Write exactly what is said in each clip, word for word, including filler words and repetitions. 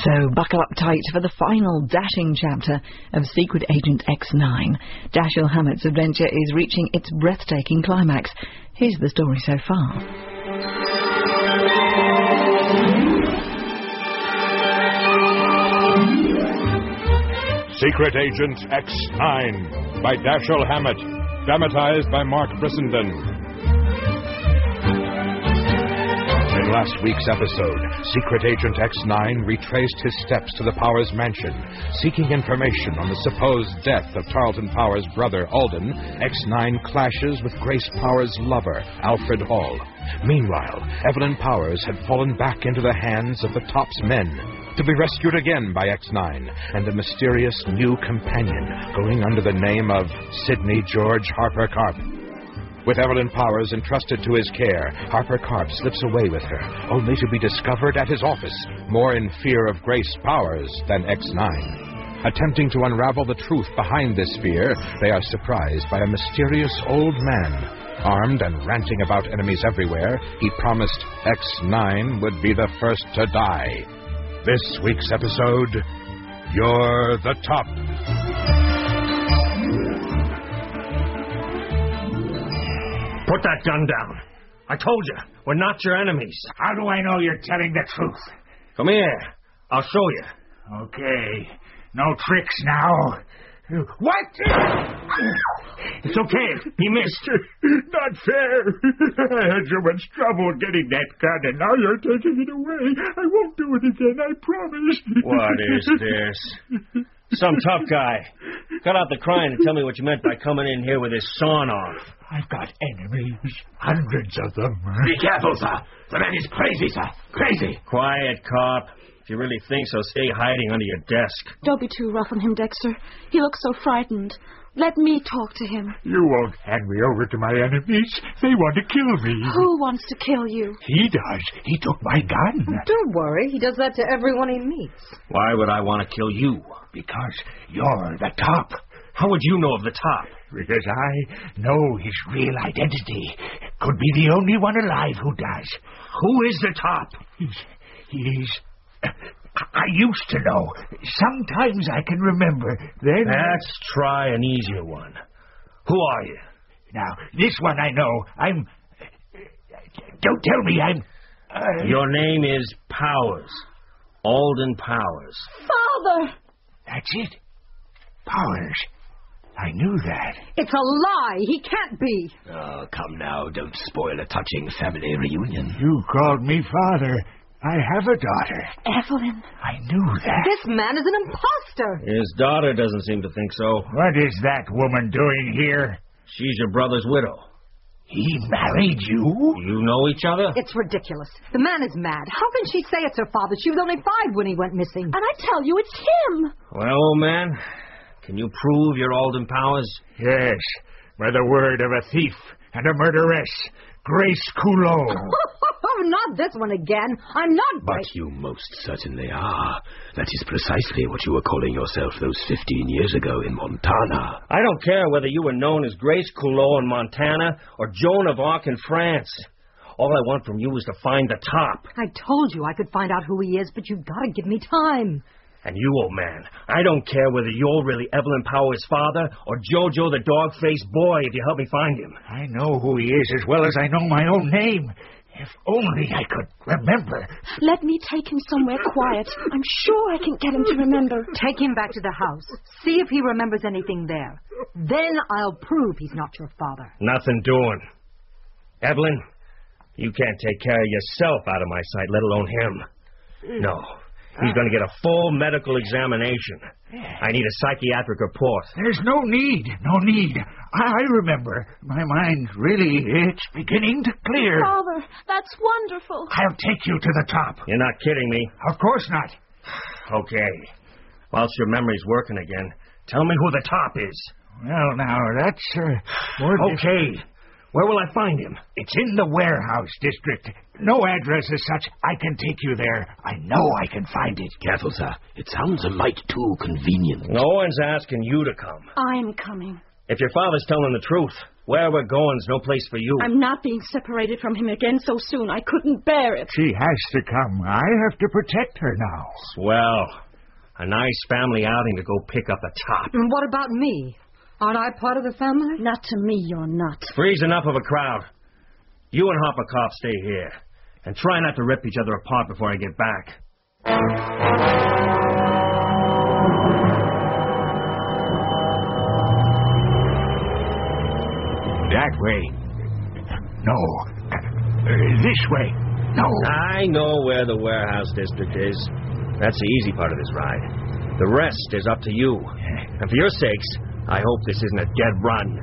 So buckle up tight for the final dashing chapter of Secret Agent X nine. Dashiell Hammett's adventure is reaching its breathtaking climax. Here's the story so far. Secret Agent X nine by Dashiell Hammett, dramatized by Mark Brissenden. In last week's episode, Secret Agent X nine retraced his steps to the Powers mansion. Seeking information on the supposed death of Tarleton Powers' brother, Alden, X nine clashes with Grace Powers' lover, Alfred Hall. Meanwhile, Evelyn Powers had fallen back into the hands of the Top's men, to be rescued again by X nine and a mysterious new companion going under the name of Sidney George Harper Karp. With Evelyn Powers entrusted to his care, Harper Karp slips away with her, only to be discovered at his office, more in fear of Grace Powers than X nine. Attempting to unravel the truth behind this fear, they are surprised by a mysterious old man. Armed and ranting about enemies everywhere, he promised X nine would be the first to die. This week's episode, You're the Top. Put that gun down. I told you, we're not your enemies. How do I know you're telling the truth? Come here. I'll show you. Okay. No tricks now. What? It's okay. He missed. Not fair. I had so much trouble getting that gun, and now you're taking it away. I won't do it again, I promise. What is this? Some tough guy. Cut out the crying and tell me what you meant by coming in here with his sawn off. I've got enemies. Hundreds of them. Be careful, sir. The man is crazy, sir. Crazy. Quiet, cop. If you really think so, stay hiding under your desk. Don't be too rough on him, Dexter. He looks so frightened. Let me talk to him. You won't hand me over to my enemies. They want to kill me. Who wants to kill you? He does. He took my gun. Don't worry. He does that to everyone he meets. Why would I want to kill you? Because you're the Top. How would you know of the Top? Because I know his real identity. Could be the only one alive who does. Who is the Top? He's... He's... I used to know. Sometimes I can remember. Then... Let's try an easier one. Who are you? Now, this one I know. I'm... Don't tell me I'm... Uh... Your name is Powers. Alden Powers. Father! That's it. Powers. I knew that. It's a lie. He can't be. Oh, come now. Don't spoil a touching family reunion. You called me father. I have a daughter. Evelyn. I knew that. This man is an imposter. His daughter doesn't seem to think so. What is that woman doing here? She's your brother's widow. He married you? You know each other? It's ridiculous. The man is mad. How can she say it's her father? She was only five when he went missing. And I tell you, it's him. Well, old man, can you prove you're Alden Powers? Yes, by the word of a thief and a murderess, Grace Coulot. Oh, not this one again. I'm not But Grace. you most certainly are. That is precisely what you were calling yourself those fifteen years ago in Montana. I don't care whether you were known as Grace Coulot in Montana or Joan of Arc in France. All I want from you is to find the Top. I told you I could find out who he is, but you've got to give me time. And you, old man, I don't care whether you're really Evelyn Powers' father or Jojo the dog-faced boy if you help me find him. I know who he is as well as I know my own name. If only I could remember. Let me take him somewhere quiet. I'm sure I can get him to remember. Take him back to the house. See if he remembers anything there. Then I'll prove he's not your father. Nothing doing. Evelyn, you can't take care of yourself out of my sight, let alone him. No. He's going to get a full medical examination. I need a psychiatric report. There's no need, no need. I, I remember. My mind really, it's beginning to clear. Father, that's wonderful. I'll take you to the Top. You're not kidding me. Of course not. Okay. Whilst your memory's working again, tell me who the Top is. Well, now, that's... Uh, more okay. Where will I find him? It's in the warehouse district. No address as such. I can take you there. I know I can find it. Careful, sir. It sounds a mite too convenient. No one's asking you to come. I'm coming. If your father's telling the truth, Where we're going's no place for you. I'm not being separated from him again so soon. I couldn't bear it. She has to come. I have to protect her now. Swell. A nice family outing to go pick up the top. And what about me? Aren't I part of the family? Not to me, you're not. Three's enough of a crowd. You and Hopper Cop stay here. And try not to rip each other apart before I get back. That way. No. Uh, this way. No. I know where the warehouse district is. That's the easy part of this ride. The rest is up to you. And for your sakes, I hope this isn't a dead run.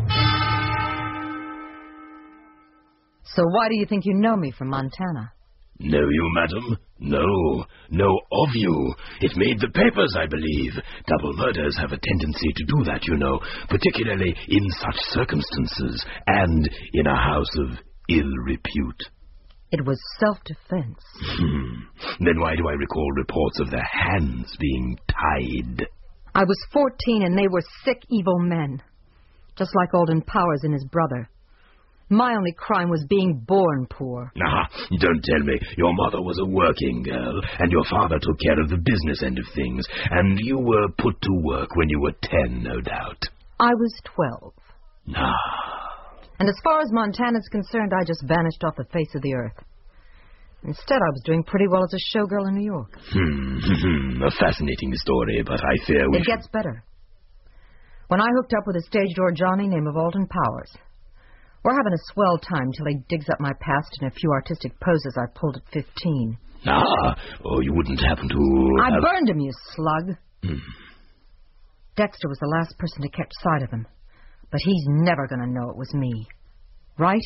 So why do you think you know me from Montana? Know you, madam? No. Know of you. It made the papers, I believe. Double murders have a tendency to do that, you know, particularly in such circumstances, and in a house of ill repute. It was self-defense. Hmm. Then why do I recall reports of their hands being tied? I was fourteen and they were sick, evil men. Just like Alden Powers and his brother. My only crime was being born poor. Ah, don't tell me. Your mother was a working girl, and your father took care of the business end of things, and you were put to work when you were ten, no doubt. I was twelve. Ah. And as far as Montana's concerned, I just vanished off the face of the earth. Instead, I was doing pretty well as a showgirl in New York. Hmm, a fascinating story, but I fear we... It gets better. When I hooked up with a stage door Johnny named Alden Powers, we're having a swell time till he digs up my past and a few artistic poses I pulled at fifteen. Ah, oh, you wouldn't happen to... I have... burned him, you slug. Hmm. Dexter was the last person to catch sight of him. But he's never going to know it was me. Right?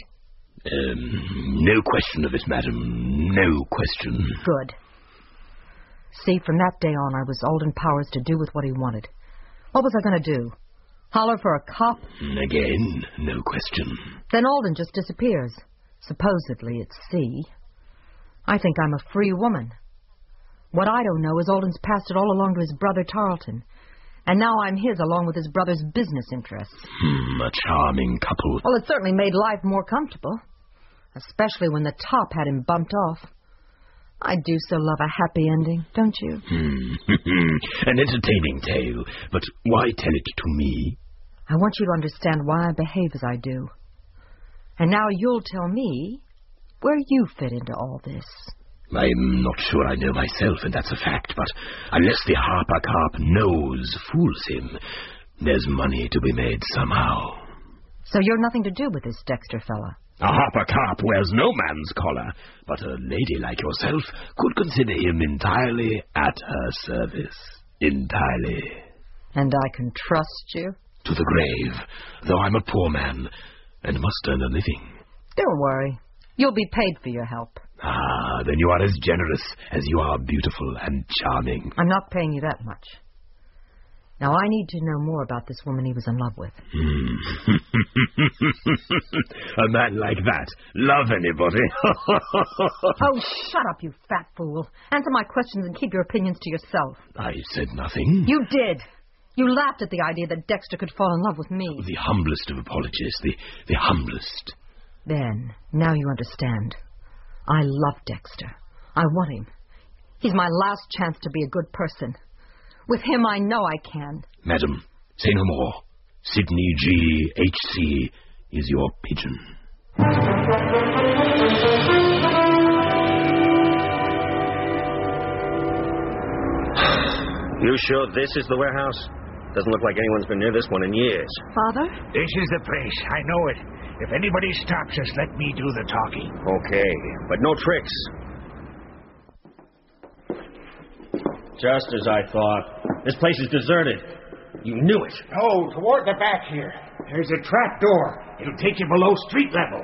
Um, no question of it, madam. No question. Good. See, from that day on, I was Alden Powers to do with what he wanted. What was I going to do? Holler for a cop? Again, no question. Then Alden just disappears. Supposedly at sea. I think I'm a free woman. What I don't know is Alden's passed it all along to his brother Tarleton. And now I'm his along with his brother's business interests. Hmm, a charming couple. Well, it certainly made life more comfortable. Especially when the top had him bumped off. I do so love a happy ending, don't you? Hmm. An entertaining tale. But why tell it to me? I want you to understand why I behave as I do. And now you'll tell me where you fit into all this. I'm not sure I know myself, and that's a fact, but unless the Harper Cop knows, fools him, there's money to be made somehow. So you're nothing to do with this Dexter fella? A Harper Cop wears no man's collar, but a lady like yourself could consider him entirely at her service. Entirely. And I can trust you? To the grave, though I'm a poor man and must earn a living. Don't worry. You'll be paid for your help. Ah, then you are as generous as you are beautiful and charming. I'm not paying you that much. Now, I need to know more about this woman he was in love with. Hmm. A man like that, love anybody? Oh, shut up, you fat fool. Answer my questions and keep your opinions to yourself. I said nothing. You did. You laughed at the idea that Dexter could fall in love with me. The humblest of apologies, the, the humblest. Then, now you understand. I love Dexter. I want him. He's my last chance to be a good person. With him, I know I can. Madam, say no more. Sidney G. H C is your pigeon. You sure this is the warehouse? Doesn't look like anyone's been near this one in years. Father? This is the place. I know it. If anybody stops us, let me do the talking. Okay, but no tricks. Just as I thought. This place is deserted. You knew it. No, toward the back here. There's a trap door. It'll take you below street level.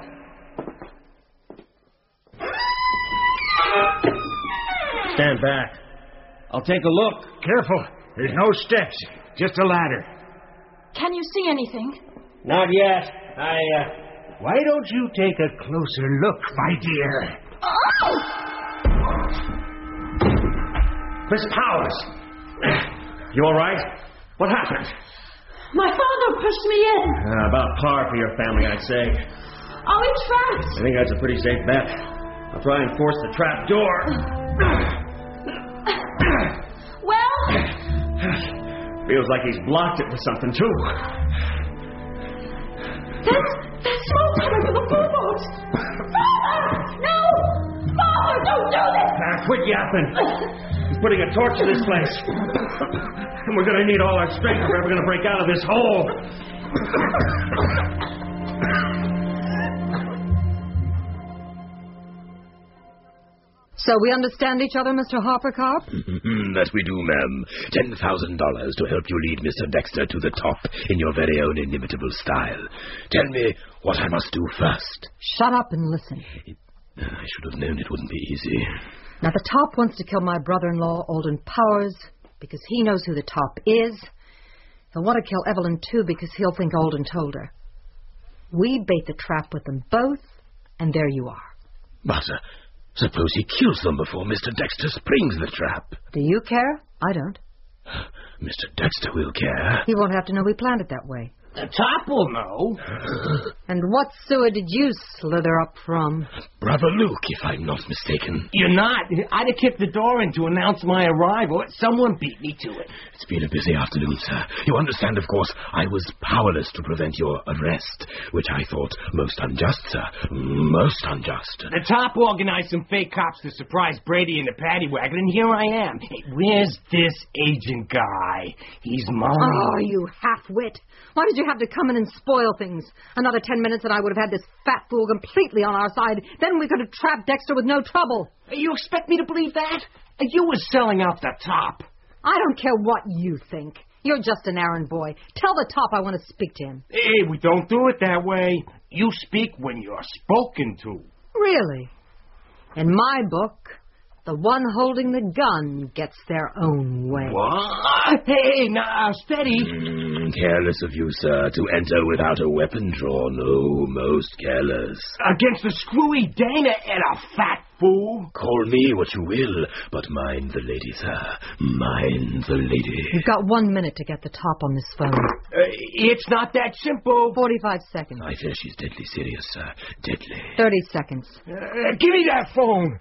Stand back. I'll take a look. Careful. There's no steps. Just a ladder. Can you see anything? Not yet. I, uh... Why don't you take a closer look, my dear? Oh! Miss Powers! You all right? What happened? My father pushed me in. Uh, about par for your family, I'd say. Are we trapped? I think that's a pretty safe bet. I'll try and force the trap door. Well? Feels like he's blocked it with something, too. That's, that's smoke coming from the floorboards. Father! No! Father, don't do this! Ah, quit yapping. He's putting a torch to this place. And we're going to need all our strength if we're ever going to break out of this hole. So we understand each other, Mister Harper-Carp? That we do, ma'am. Ten thousand dollars to help you lead Mister Dexter to the top in your very own inimitable style. Tell me what I must do first. Shut up and listen. It, I should have known it wouldn't be easy. Now, the top wants to kill my brother-in-law, Alden Powers, because he knows who the top is. He'll want to kill Evelyn, too, because he'll think Alden told her. We bait the trap with them both, and there you are. But uh, suppose he kills them before Mister Dexter springs the trap. Do you care? I don't. Mister Dexter will care. He won't have to know we planned it that way. The top will know. And what sewer did you slither up from? Brother Luke, if I'm not mistaken. You're not. I'd have kicked the door in to announce my arrival. Someone beat me to it. It's been a busy afternoon, sir. You understand, of course, I was powerless to prevent your arrest, which I thought most unjust, sir. Most unjust. The top organized some fake cops to surprise Brady in the paddy wagon, and here I am. Hey, where's this agent guy? He's mine. Oh, you half-wit. Why did you have to come in and spoil things? Another ten minutes and I would have had this fat fool completely on our side. Then we could have trapped Dexter with no trouble. You expect me to believe that? You were selling out the top. I don't care what you think. You're just an errand boy. Tell the top I want to speak to him. Hey, we don't do it that way. You speak when you're spoken to. Really? In my book, the one holding the gun gets their own way. What? Hey, now, steady. Mm, careless of you, sir, to enter without a weapon drawn. Oh, most careless. Against the screwy Dana and a fat fool? Call me what you will, but mind the lady, sir. Mind the lady. You've got one minute to get the top on this phone. Uh, it's not that simple. Forty-five seconds. I fear she's deadly serious, sir. Deadly. Thirty seconds. Uh, give me that phone.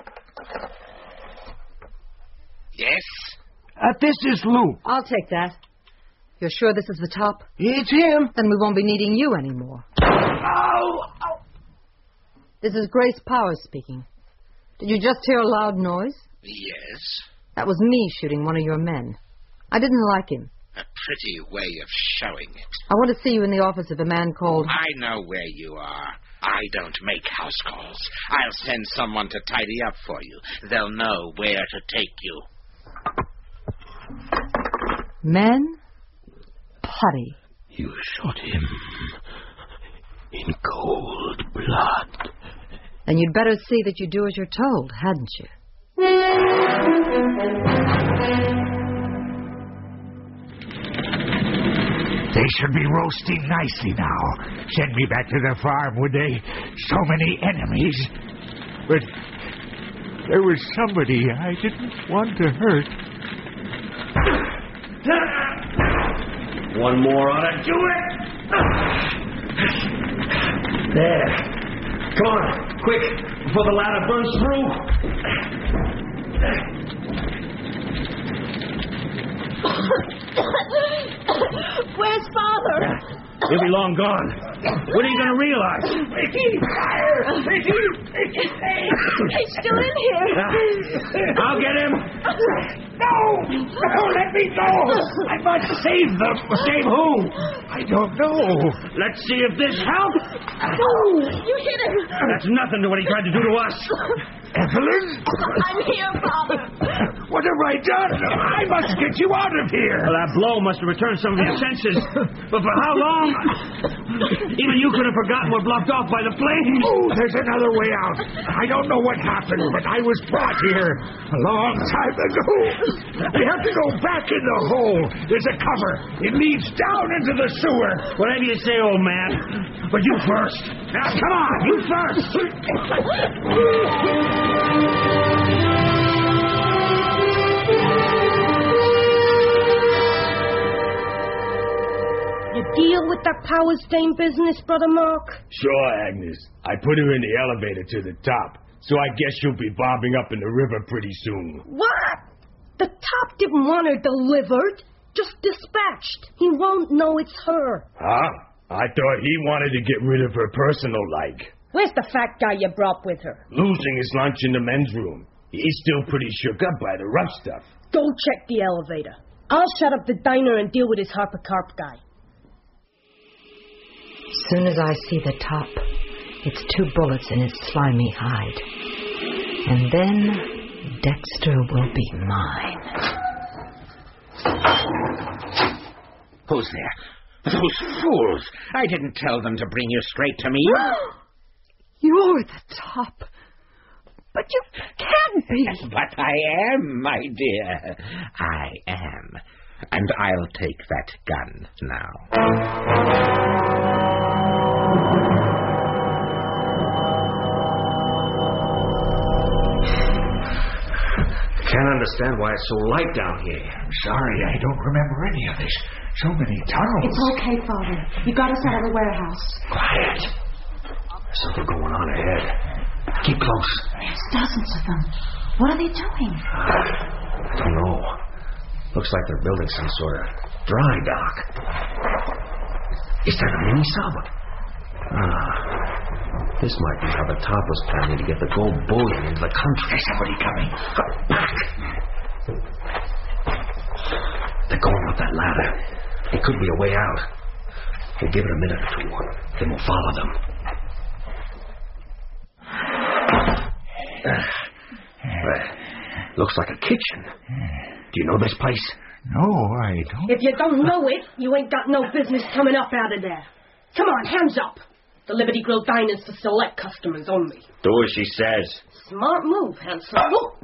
Yes? Uh, this is Luke. I'll take that. You're sure this is the top? It's him. Then we won't be needing you anymore. Oh, oh. This is Grace Powers speaking. Did you just hear a loud noise? Yes. That was me shooting one of your men. I didn't like him. A pretty way of showing it. I want to see you in the office of a man called... I know where you are. I don't make house calls. I'll send someone to tidy up for you. They'll know where to take you. Men? Putty. You shot him in cold blood. Then you'd better see that you do as you're told, hadn't you? They should be roasting nicely now. Send me back to the farm, would they? So many enemies. But there was somebody I didn't want to hurt. One more ought to do it. There. Come on, quick, before the ladder burns through. Where's Father? He'll be long gone. When are you going to realize? He's still in here. I'll get him. No! No, let me go! I must save them. Save who? I don't know. Let's see if this helps. Oh, you hit him. That's nothing to what he tried to do to us. Evelyn? I'm here, Father. What have I done? I must get you out of here. Well, that blow must have returned some of your senses. But for how long? Even you could have forgotten we're blocked off by the flames. Oh, there's another way out. I don't know what happened, but I was brought here a long time ago. We have to go back in the hole. There's a cover. It leads down into the sewer. Whatever you say, old man. But you first. Now, come on, you first. that Powers Dame business, Brother Mark? Sure, Agnes. I put her in the elevator to the top, so I guess she'll be bobbing up in the river pretty soon. What? The top didn't want her delivered, just dispatched. He won't know it's her. Huh? I thought he wanted to get rid of her personal like. Where's the fat guy you brought with her? Losing his lunch in the men's room. He's still pretty shook up by the rough stuff. Go check the elevator. I'll shut up the diner and deal with his Harper Carp guy. Soon as I see the top, it's two bullets in his slimy hide. And then Dexter will be mine. Who's there? Those fools! I didn't tell them to bring you straight to me. You're the top. But you can't be. But I am, my dear. I am. And I'll take that gun now. Can't understand why it's so light down here. I'm sorry, I don't remember any of this. So many tunnels. It's okay, Father. You got us out of the warehouse. Quiet. There's something going on ahead. Keep close. There's dozens of them. What are they doing? I don't know. Looks like they're building some sort of dry dock. Is that a mini sub? Ah, this might be how the top was planning to get the gold bullion into the country. There's somebody coming. Back! They're going up that ladder. It could be a way out. We'll give it a minute or two, then we'll follow them. Well, looks like a kitchen. Do you know this place? No, I don't. If you don't know it, you ain't got no business coming up out of there. Come on, hands up. The Liberty Grill diner's for select customers only. Do as she says. Smart move, handsome.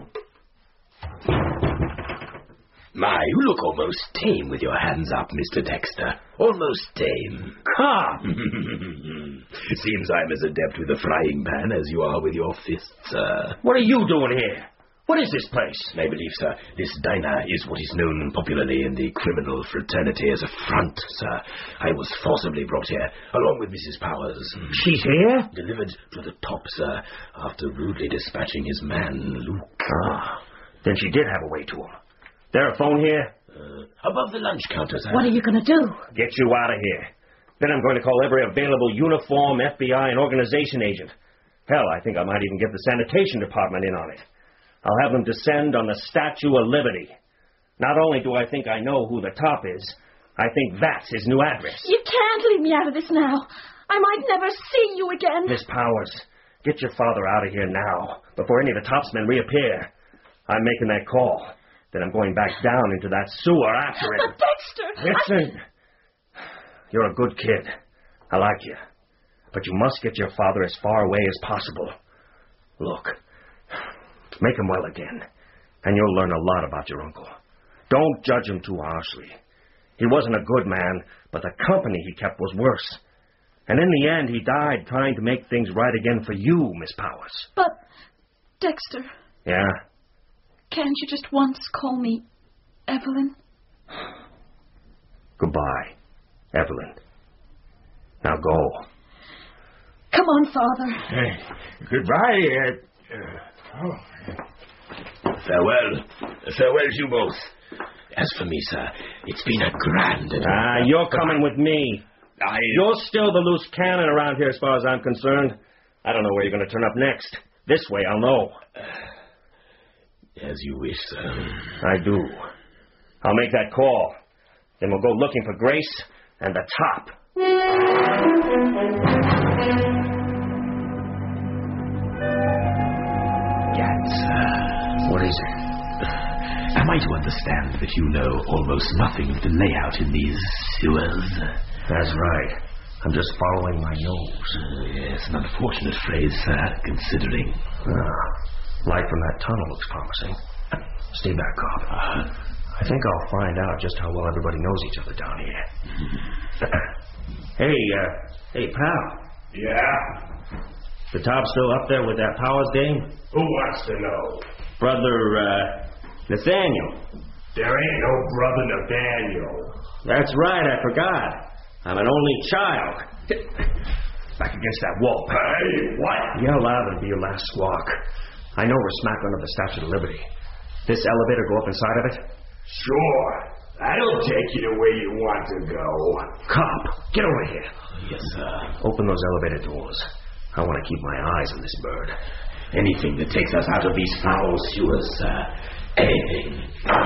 My, you look almost tame with your hands up, Mister Dexter. Almost tame. Come! Seems I'm as adept with a frying pan as you are with your fists, sir. What are you doing here? What is this place? I believe, sir, this diner is what is known popularly in the criminal fraternity as a front, sir. I was forcibly brought here, along with Missus Powers. She's here? Delivered to the top, sir, after rudely dispatching his man, Luke. Ah, then she did have a way to him. There a phone here? Uh, above the lunch counter, sir. What are you going to do? Get you out of here. Then I'm going to call every available uniform, F B I, and organization agent. Hell, I think I might even get the sanitation department in on it. I'll have them descend on the Statue of Liberty. Not only do I think I know who the top is, I think that's his new address. You can't leave me out of this now. I might never see you again. Miss Powers, get your father out of here now, before any of the topsmen reappear. I'm making that call. Then I'm going back down into that sewer after it. But Dexter! Listen. I... You're a good kid. I like you. But you must get your father as far away as possible. Look. Make him well again, and you'll learn a lot about your uncle. Don't judge him too harshly. He wasn't a good man, but the company he kept was worse. And in the end, he died trying to make things right again for you, Miss Powers. But, Dexter... Yeah? Can't you just once call me Evelyn? Goodbye, Evelyn. Now go. Come on, Father. Hey, goodbye, uh, uh, oh. Farewell. Farewell to you both. As for me, sir, it's been a grand... Ah, you're coming with me. I... You're still the loose cannon around here as far as I'm concerned. I don't know where you're going to turn up next. This way, I'll know. As you wish, sir. I do. I'll make that call. Then we'll go looking for Grace and the top. Gats. What is it? Am I to understand that you know almost nothing of the layout in these sewers? That's right. I'm just following my nose. Uh, yes, an unfortunate phrase, sir, considering. Ah. Light from that tunnel looks promising. Stay back, Cobb. Uh, I think I'll find out just how well everybody knows each other down here. hey, uh, hey, pal. Yeah? The top still up there with that Powers dame? Who wants to know? Brother, uh, Nathaniel. There ain't no brother Nathaniel. That's right, I forgot. I'm an only child. Back against that wall. Hey, what? Yell loud and be your last squawk. I know we're smack under the Statue of Liberty. This elevator go up inside of it? Sure. That'll take you to where you want to go. Cop, get over here. Yes, sir. Open those elevator doors. I want to keep my eyes on this bird. Anything that takes us out of these foul sewers, sir. Anything.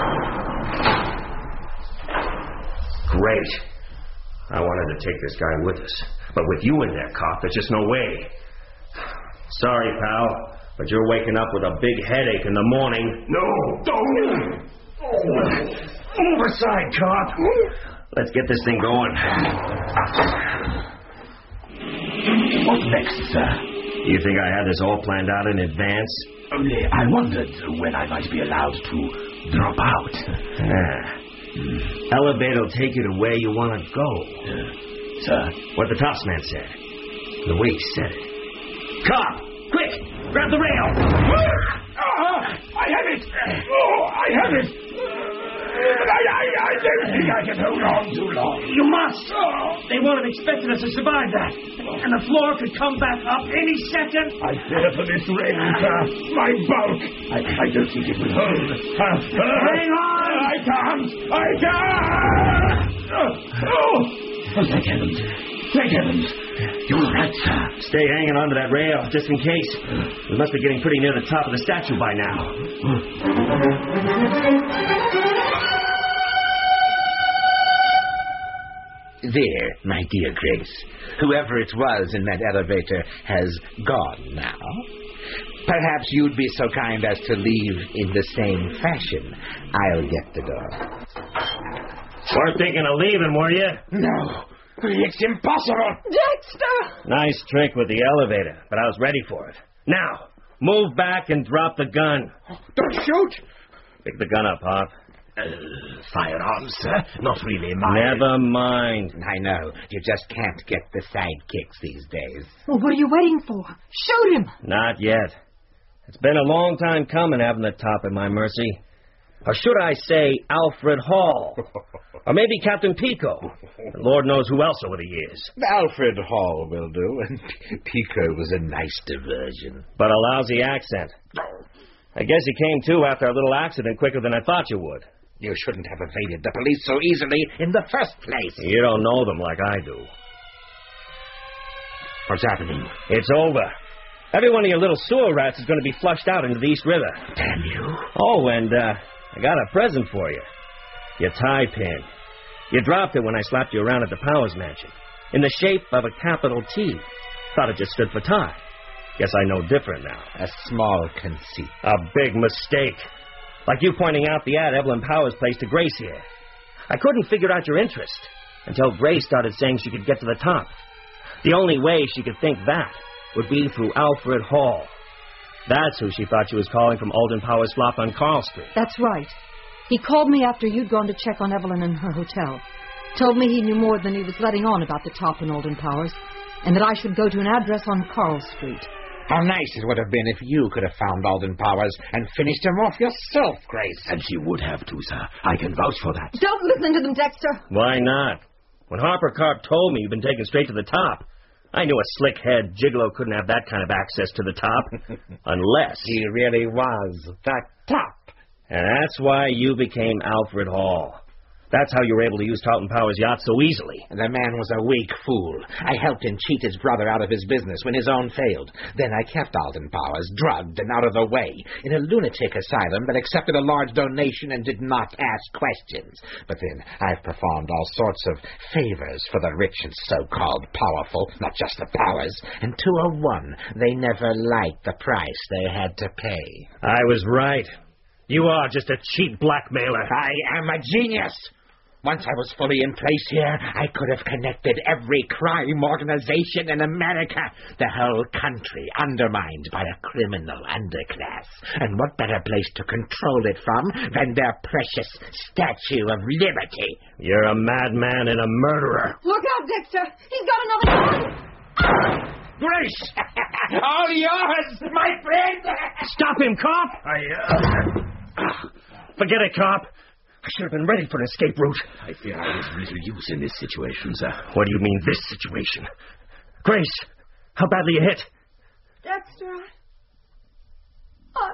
Great. I wanted to take this guy with us. But with you in there, cop, there's just no way. Sorry, pal, but you're waking up with a big headache in the morning. No, don't. Oh. Overside, cop. Let's get this thing going. What next, sir? You think I had this all planned out in advance? Only I wondered when I might be allowed to drop out. Ah. Elevator will take you to where you want to go. Uh, sir? What the tops man said. The way he said it. Cop! Quick! Grab the rail! Uh, I have it! Oh, I have it! But I, I, I don't think I can hold on too long. You must! They won't have expected us to survive that. And the floor could come back up any second. I fear for this rail, sir. My bulk. I, I don't think it will hold. Uh, uh, Hang on! I can't! I can't! Uh, oh! Oh, thank heavens. Thank heavens. You're right, sir. Stay hanging onto that rail, just in case. We must be getting pretty near the top of the statue by now. There, my dear Grace. Whoever it was in that elevator has gone now. Perhaps you'd be so kind as to leave in the same fashion. I'll get the door. Weren't thinking of leaving, were you? No, it's impossible. Dexter! Nice trick with the elevator, but I was ready for it. Now, move back and drop the gun. Don't shoot! Pick the gun up, Pop. Uh, firearms, sir? Not really mine. Never mind. I know. You just can't get the sidekicks these days. Well, what are you waiting for? Shoot him! Not yet. It's been a long time coming having the top at my mercy. Or should I say Alfred Hall? Or maybe Captain Pico. And Lord knows who else over the years. Alfred Hall will do, and Pico was a nice diversion. But a lousy accent. I guess you came to after our little accident quicker than I thought you would. You shouldn't have evaded the police so easily in the first place. You don't know them like I do. What's happening? It's over. Every one of your little sewer rats is going to be flushed out into the East River. Damn you. Oh, and uh, I got a present for you. Your tie pin. You dropped it when I slapped you around at the Powers Mansion. In the shape of a capital T. Thought it just stood for tie. Guess I know different now. A small conceit. A big mistake. Like you pointing out the ad Evelyn Powers placed to Grace here. I couldn't figure out your interest until Grace started saying she could get to the top. The only way she could think that would be through Alfred Hall. That's who she thought she was calling from Alden Powers' flop on Carl Street. That's right. He called me after you'd gone to check on Evelyn in her hotel. Told me he knew more than he was letting on about the top in Alden Powers, and that I should go to an address on Carl Street. How nice it would have been if you could have found Alden Powers and finished him off yourself, Grace. And she would have to, sir. I can vouch for that. Don't listen to them, Dexter. Why not? When Harper Carp told me you'd been taken straight to the top, I knew a slick-head gigolo couldn't have that kind of access to the top. Unless... He really was the top. And that's why you became Alfred Hall. That's how you were able to use Tarleton Powers' yacht so easily. The man was a weak fool. I helped him cheat his brother out of his business when his own failed. Then I kept Alden Powers drugged and out of the way in a lunatic asylum that accepted a large donation and did not ask questions. But then I've performed all sorts of favors for the rich and so-called powerful, not just the Powers. And to a one, they never liked the price they had to pay. I was right. You are just a cheap blackmailer. I am a genius. Once I was fully in place here, I could have connected every crime organization in America. The whole country undermined by a criminal underclass. And what better place to control it from than their precious Statue of Liberty? You're a madman and a murderer. Look out, Dexter. He's got another gun. Grace! All yours, my friend! Stop him, cop! I, uh... Forget it, cop. I should have been ready for an escape route. I fear I was little use in this situation, sir. What do you mean, this situation? Grace, how badly you hit? Dexter, I...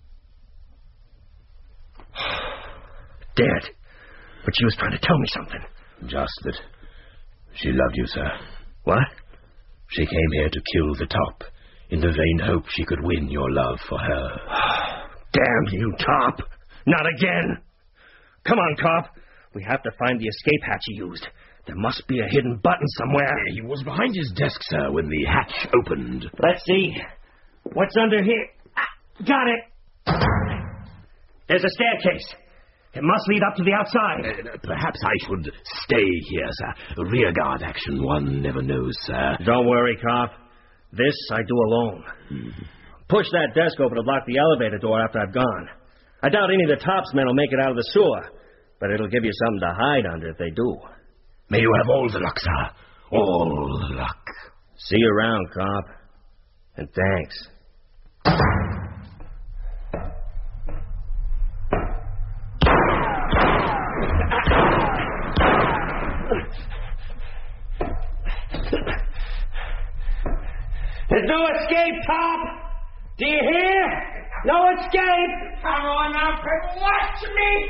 Dead. But she was trying to tell me something. Just that she loved you, sir. What? She came here to kill the Top, in the vain hope she could win your love for her. Damn you, Top! Not again! Come on, cop. We have to find the escape hatch he used. There must be a hidden button somewhere. He was behind his desk, sir, when the hatch opened. Let's see. What's under here? Ah, got it. There's a staircase. It must lead up to the outside. Uh, perhaps I should stay here, sir. Rearguard action, one never knows, sir. Don't worry, cop. This I do alone. Hmm. Push that desk open to block the elevator door after I've gone. I doubt any of the Top's men will make it out of the sewer, but it'll give you something to hide under if they do. May you have all the luck, sir. All the luck. See you around, cop. And thanks. There's no escape, Top! Do you hear? No escape! Come on up and watch me!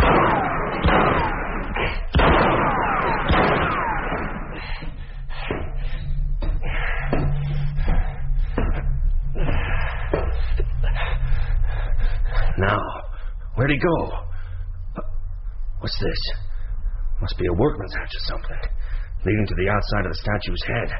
Now, where'd he go? What's this? Must be a workman's hatch or something, leading to the outside of the statue's head.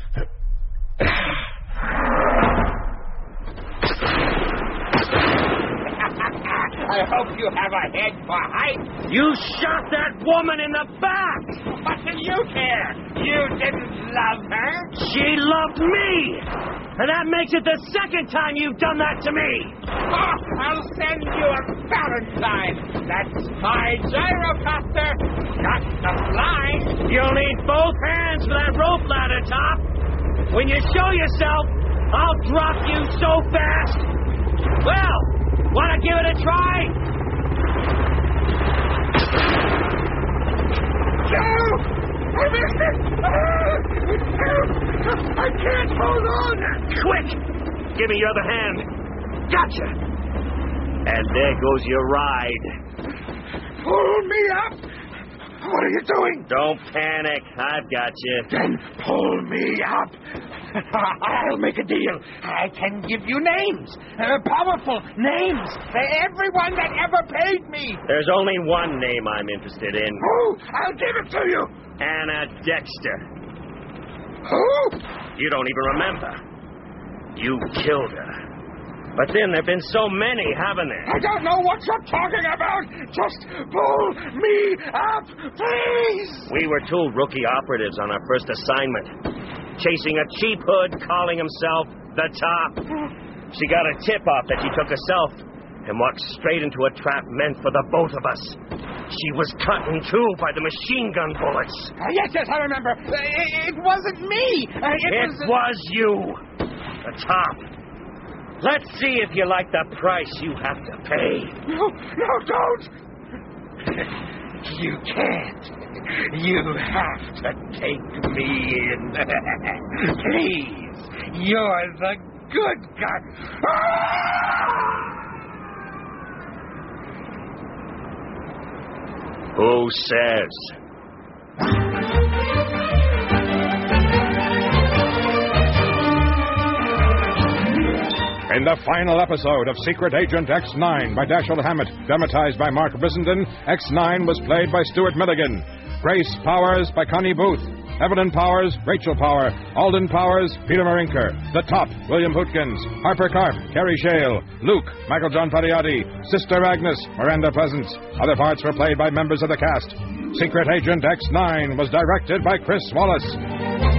I hope you have a head for height. You shot that woman in the back! What do you care? You didn't love her. She loved me! And that makes it the second time you've done that to me! Oh, I'll send you a Valentine. That's my gyrocopter. Got the fly. You'll need both hands for that rope ladder, Top. When you show yourself, I'll drop you so fast. Well, want to give it a try? No! I missed it! I can't hold on! Quick! Give me your other hand. Gotcha! And there goes your ride. Pull me up! What are you doing? Don't panic. I've got you. Then pull me up. I'll make a deal. I can give you names. Uh, powerful names. Uh, everyone that ever paid me. There's only one name I'm interested in. Who? I'll give it to you. Anna Dexter. Who? You don't even remember. You killed her. But then there have been so many, haven't there? I don't know what you're talking about. Just pull me up, please. We were two rookie operatives on our first assignment, chasing a cheap hood calling himself the Top. She got a tip-off that she took herself and walked straight into a trap meant for the both of us. She was cut in two by the machine gun bullets. Uh, yes, yes, I remember. Uh, it, it wasn't me. Uh, it, it was... was you, the Top. Let's see if you like the price you have to pay. No, no, don't. You can't. You have to take me in. Please. You're the good guy. Who says? In the final episode of Secret Agent X nine by Dashiell Hammett, dramatized by Mark Brissenden, X nine was played by Stuart Milligan. Grace Powers by Connie Booth. Evelyn Powers, Rachel Power. Alden Powers, Peter Marinker. The Top, William Hootkins. Harper Karp, Carrie Shale. Luke, Michael John Pariotti. Sister Agnes, Miranda Pleasance. Other parts were played by members of the cast. Secret Agent X nine was directed by Chris Wallace.